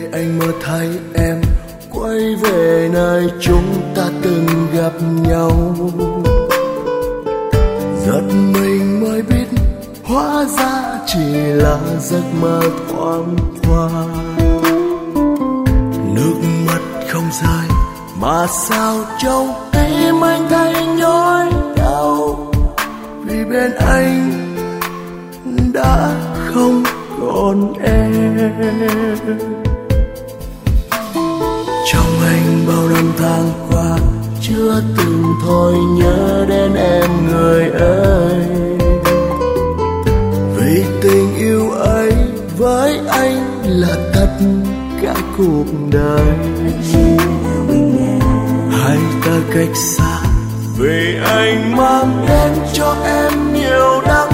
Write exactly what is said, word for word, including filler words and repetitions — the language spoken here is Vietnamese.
anh mơ thấy em quay về nơi chúng ta từng gặp nhau. Giật mình mới biết hóa ra chỉ là giấc mơ thoáng qua. Nước mắt không rơi mà sao trong tim anh thấy nhói đau, vì bên anh đã không còn em. Trong anh bao năm tháng qua chưa từng thôi nhớ đến em người ơi, vì tình yêu ấy với anh là tất cả cuộc đời. Hai ta cách xa vì anh mang đến cho em nhiều đắng